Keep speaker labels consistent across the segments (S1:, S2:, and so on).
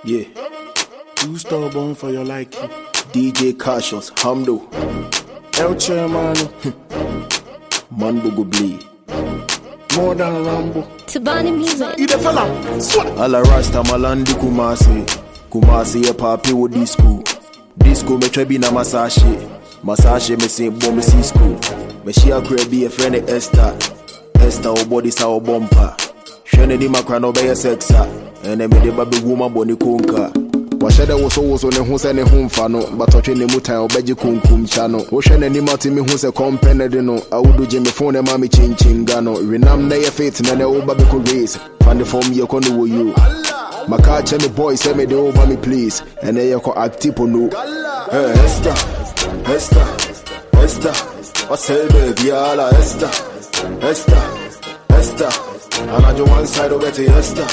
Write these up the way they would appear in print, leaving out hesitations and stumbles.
S1: Yeah. Too stubborn for your liking. DJ Cassius, Hamdo. El Chairman. Manbo go bleed. More than Rambo.
S2: Tabani music.
S1: You the fella. Swat. Alla Rasta Malandi Kumasi. Kumasi a papi with disco. Disco me trebi na Masashi. Masashi me say bomb me see school. Me she a be a friend of Esther. Esther o body sa o bumper. Shene di makra no be sexa. Ene me de baby woman boni konka. Washede wo ne hu se ne hu mfa no batotwe ne mutan obeji kunkum cha no wo hwe n'ani mati me hu se company de no awudu je me phone ma me chinchinga no renam na ye fit na ne wo ba be ko race find for me ko no wo you maka che me boy say me de over me please ene ye ko active no Esther what's up baby ala Esther anajo one side over to Esther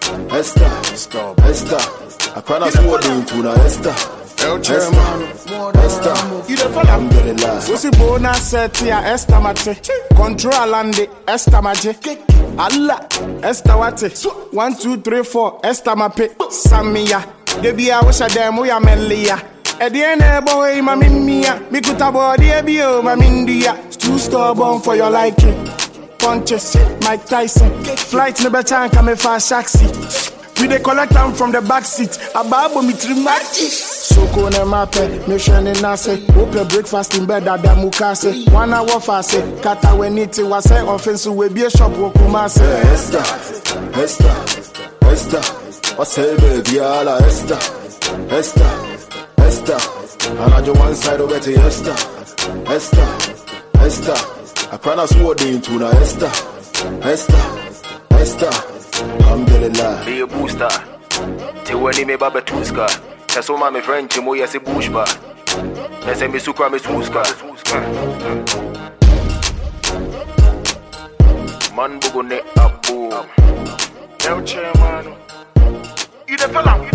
S1: I can't afford to na Esther. El Chairman, Esther. You the fella. I'm getting last.
S3: So si bona set ya Esther mate. Control ande Esther maje. Allah Esther wate. 1 2 3 4 Esther mape. Samia. Debi a wisha demo ya melia. Ediene boy ma mimia. Bikuta body ebi o ma mindia. Too stubborn for your liking. Punches, Mike Tyson. Flight me better and come fast taxi. We dey collect them from the back seat. Ababo mi trimachi. Soko ne mape, me shene nase. Open breakfast in bed ada mukase. 1 hour fast. Kata we niti wase offense we be a shop wokumase.
S1: Esther. What's up baby ala Esther. Anajo one side over to Esther. I can't afford to na Esther. I'm getting live.
S4: Be a booster. Te wani me baba tuska. Teso ma me French mo yesi bushba. Nese me sukra me suska. Man bugo ne abu.
S3: El Chairman. You the fella.